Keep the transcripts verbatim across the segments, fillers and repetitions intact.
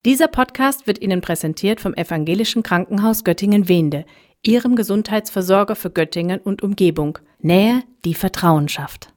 Dieser Podcast wird Ihnen präsentiert vom Evangelischen Krankenhaus Göttingen-Wehnde, Ihrem Gesundheitsversorger für Göttingen und Umgebung. Nähe, die Vertrauen schafft.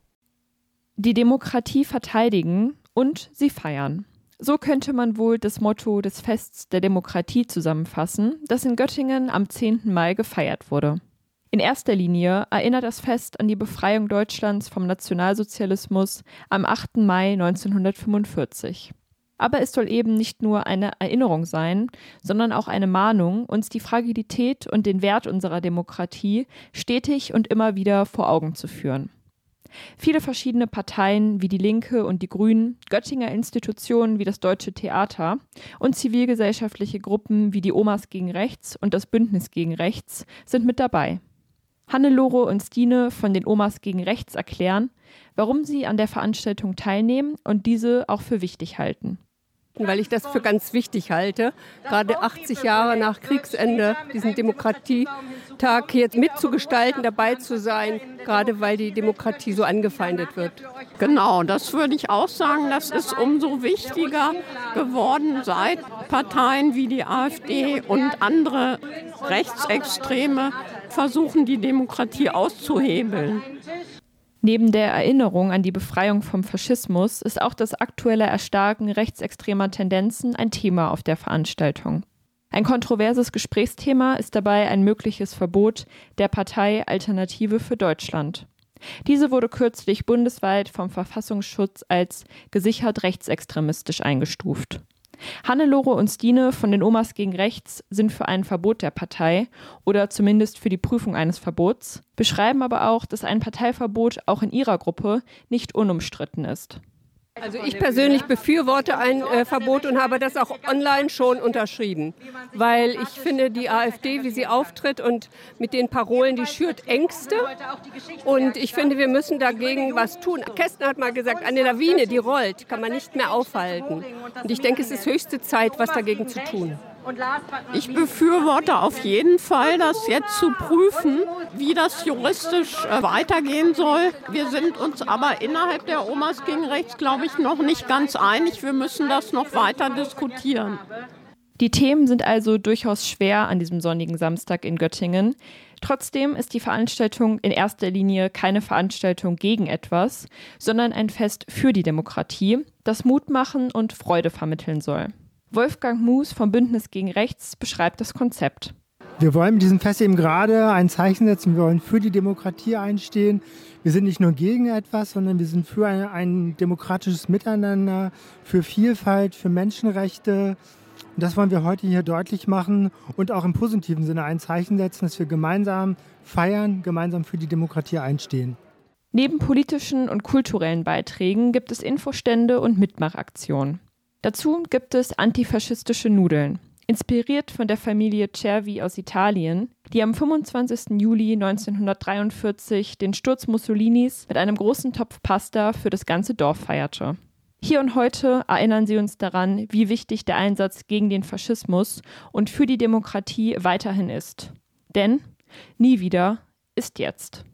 Die Demokratie verteidigen und sie feiern. So könnte man wohl das Motto des Fests der Demokratie zusammenfassen, das in Göttingen am zehnten Mai gefeiert wurde. In erster Linie erinnert das Fest an die Befreiung Deutschlands vom Nationalsozialismus am achten Mai neunzehnhundertfünfundvierzig. Aber es soll eben nicht nur eine Erinnerung sein, sondern auch eine Mahnung, uns die Fragilität und den Wert unserer Demokratie stetig und immer wieder vor Augen zu führen. Viele verschiedene Parteien wie die Linke und die Grünen, Göttinger Institutionen wie das Deutsche Theater und zivilgesellschaftliche Gruppen wie die Omas gegen Rechts und das Bündnis gegen Rechts sind mit dabei. Hannelore und Stine von den Omas gegen Rechts erklären, warum sie an der Veranstaltung teilnehmen und diese auch für wichtig halten. Weil ich das für ganz wichtig halte, gerade achtzig Jahre nach Kriegsende, diesen Demokratietag jetzt mitzugestalten, dabei zu sein, gerade weil die Demokratie so angefeindet wird. Genau, das würde ich auch sagen, das ist umso wichtiger geworden, seit Parteien wie die AfD und andere Rechtsextreme versuchen, die Demokratie auszuhebeln. Neben der Erinnerung an die Befreiung vom Faschismus ist auch das aktuelle Erstarken rechtsextremer Tendenzen ein Thema auf der Veranstaltung. Ein kontroverses Gesprächsthema ist dabei ein mögliches Verbot der Partei Alternative für Deutschland. Diese wurde kürzlich bundesweit vom Verfassungsschutz als gesichert rechtsextremistisch eingestuft. Hannelore und Stine von den Omas gegen Rechts sind für ein Verbot der Partei oder zumindest für die Prüfung eines Verbots, beschreiben aber auch, dass ein Parteiverbot auch in ihrer Gruppe nicht unumstritten ist. Also ich persönlich befürworte ein äh, Verbot und habe das auch online schon unterschrieben, weil ich finde, die AfD, wie sie auftritt und mit den Parolen, die schürt Ängste und ich finde, wir müssen dagegen was tun. Kästner hat mal gesagt, eine Lawine, die rollt, kann man nicht mehr aufhalten und ich denke, es ist höchste Zeit, was dagegen zu tun. Ich befürworte auf jeden Fall, das jetzt zu prüfen, wie das juristisch äh, weitergehen soll. Wir sind uns aber innerhalb der Omas gegen Rechts, glaube ich, noch nicht ganz einig. Wir müssen das noch weiter diskutieren. Die Themen sind also durchaus schwer an diesem sonnigen Samstag in Göttingen. Trotzdem ist die Veranstaltung in erster Linie keine Veranstaltung gegen etwas, sondern ein Fest für die Demokratie, das Mut machen und Freude vermitteln soll. Wolfgang Muß vom Bündnis gegen Rechts beschreibt das Konzept. Wir wollen mit diesem Fest eben gerade ein Zeichen setzen, wir wollen für die Demokratie einstehen. Wir sind nicht nur gegen etwas, sondern wir sind für ein, ein demokratisches Miteinander, für Vielfalt, für Menschenrechte. Und das wollen wir heute hier deutlich machen und auch im positiven Sinne ein Zeichen setzen, dass wir gemeinsam feiern, gemeinsam für die Demokratie einstehen. Neben politischen und kulturellen Beiträgen gibt es Infostände und Mitmachaktionen. Dazu gibt es antifaschistische Nudeln, inspiriert von der Familie Cervi aus Italien, die am fünfundzwanzigsten Juli neunzehnhundertdreiundvierzig den Sturz Mussolinis mit einem großen Topf Pasta für das ganze Dorf feierte. Hier und heute erinnern sie uns daran, wie wichtig der Einsatz gegen den Faschismus und für die Demokratie weiterhin ist. Denn nie wieder ist jetzt.